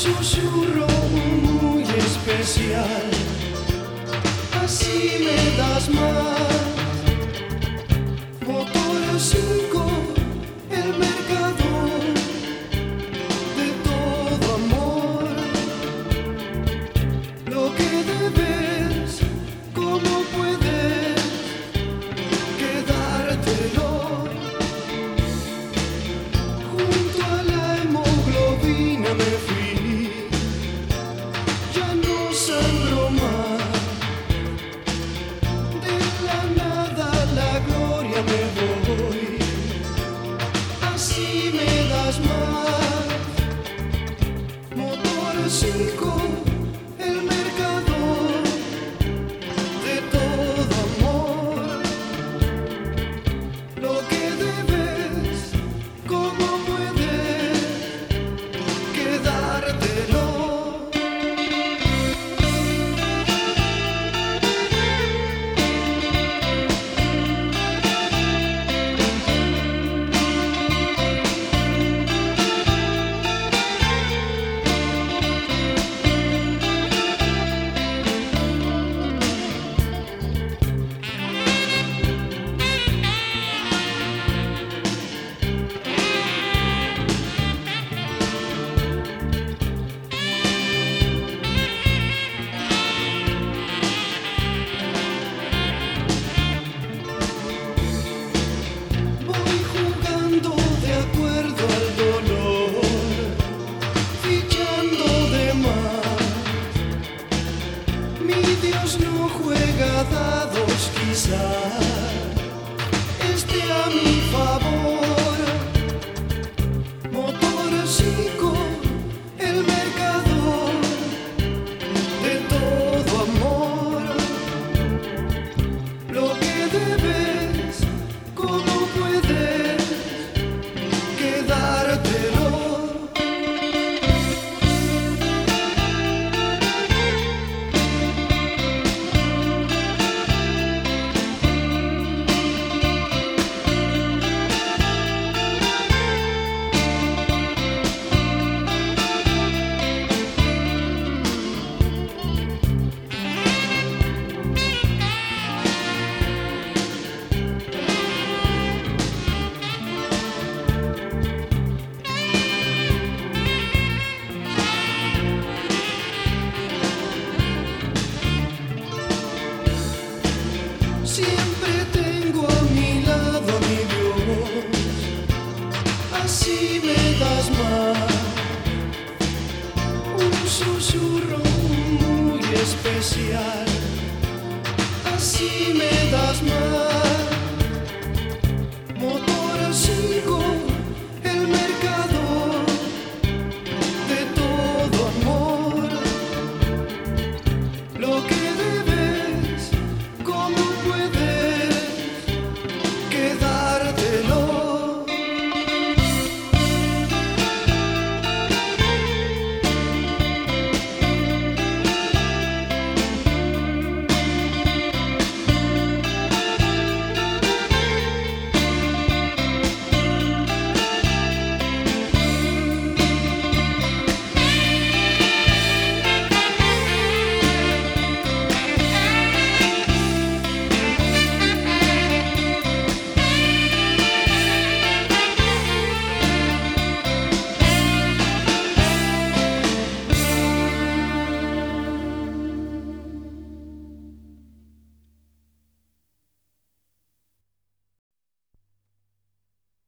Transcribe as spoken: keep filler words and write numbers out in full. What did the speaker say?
susurro muy especial, así me das más. Motor cinco, el mercador de todo amor. Lo que debes, cómo puedes quedártelo. Junto a la hemoglobina me fui, ya no sangro más. De la nada a la gloria me voy, así me das más. Motor cinco, el mercador de todo amor. Lo que debes, cómo puedes quedártelo. Voy jugando de acuerdo al dolor, fichando de más. Mi Dios no juega dados, quizás esté a mi favor. Motor cinco, el mercador de todo amor. Lo que debes, cómo puedes quedártelo. Siempre tengo a mi lado a mi Dios, así me das más. Un susurro muy especial, así me das más.